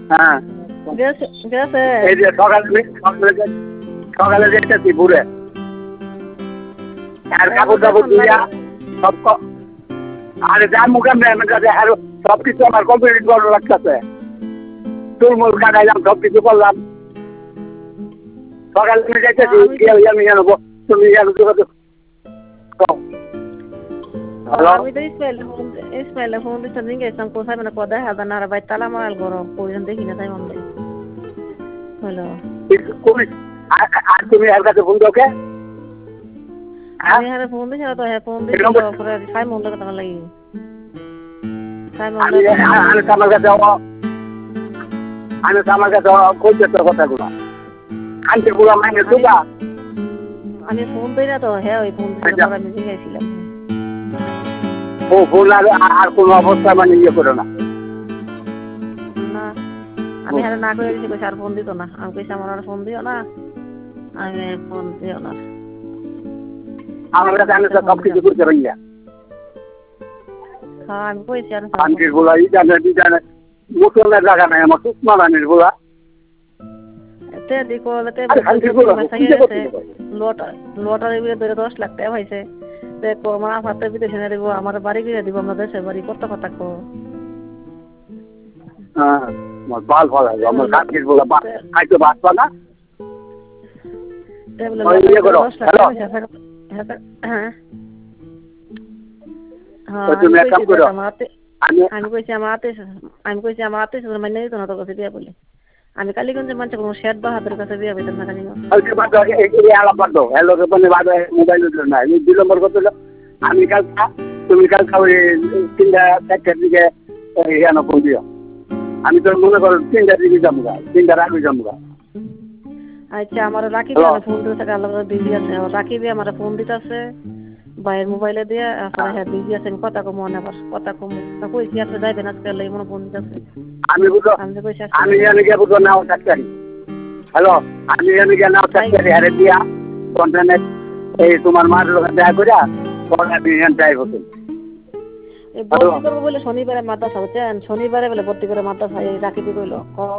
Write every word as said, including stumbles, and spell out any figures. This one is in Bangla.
হ্যাঁ গেছে গেছে এই যে সকালে সকালে দেখতেছি ঘুরে আর কাপড় টাপড় দিয়া সব আরে যা মুখে মেয়ের কাছে আর সব কিছু আমার কমপ্লিট করা লাগতেছে তুলমুল কাটাইলাম সব কিছু করলাম সকালে তুমি যাইতেছি আমি জানবো তুমি জানো আমি তো ইসমাইল ইসমাইল ফোন দিতে দিন গেছিলাম কোথায় মানে কোথায় হাজার না ভাই তালা মারাল গরম কইজন দেখি না তাই মন দেয় হ্যালো আর তুমি আর কাছে ফোন দাও কে আমি হারে ফোন দিছি না তো হ্যাঁ ফোন দিছি তো পরে খাই মন লাগে তোমার লাগি খাই মন লাগে আমি আমার কাছে আমি আমার কাছে কইতে তো কথাগুলো আনতে গুলো মানে দুবা আমি ফোন দিই না তো হ্যাঁ ওই ফোন দিছিলাম আমি জিজ্ঞাসিলাম ও ফোন আর আর কোনো অবস্থা মানে ইয়ে করো না না আমি হারে না করে দিছি কইছি আর ফোন দিত না আমি কইছি আমার আর ফোন দিও না আমি ফোন দিও না আমার কাছে আমি সব কিছু করতে পারি না হ্যাঁ আমি কইছি আর আনকে গুলো ই জানে ই জানে মোটরের জায়গা নাই আমার সুষমা রানীর গুলা তে দেখো তে লটার লটারি বিলে ধরে দশ লাখ টাকা হয়েছে তে আমার হাতে বিদেশে না দেবো আমার বাড়ি গিয়ে দিব আমরা দেশের বাড়ি কত কথা কো হ্যাঁ আমার বাল ফল আছে আমার কাকির গুলা খাইতে বাঁচবা না হ্যাঁ তুমি এক কাম করো আমি কইছি আমার হাতে আমি কইছি আমার হাতে মানে দিত না তোর কাছে বিয়া বলে আমি কালীগঞ্জের মানুষ কোনো শেঠ বাহাদুরের কাছে বিয়া পেতাম না কালীগঞ্জ মোবাইল না দুই নম্বর কথা হলো আমি কালকা তুমি কালকা ওই তিনটা চারটার দিকে এখানে ফোন দিও আমি তো মনে করো তিনটার দিকে যাবো গা তিনটার আগে যাবো গা আচ্ছা আমার রাকিব ফোন দিতে থাকে আল্লাহ বিজি আছে রাকিব আমার ফোন দিতেছে ভাইয়ের মোবাইলে দিয়ে আসলে হ্যাঁ বিজি আছে আমি কথা কম মনে আবার কথা কম কইছি আসলে যাইবেন আজকে লাই মনে ফোন দিতেছে আমি বুঝো আমি জানি গিয়ে বুঝো নাও ডাক্তারি হ্যালো আমি জানি গিয়ে নাও ডাক্তারি হারে দিয়া কন্টারনেট এই তোমার মার লোক দেখা করিয়া পড়া বিজ্ঞান যাই হতো এই ভর্তি করবো বলে শনিবারে মাদ্রাসা হচ্ছেন শনিবারে বলে ভর্তি করে মাদ্রাসা রাকিবি কইলো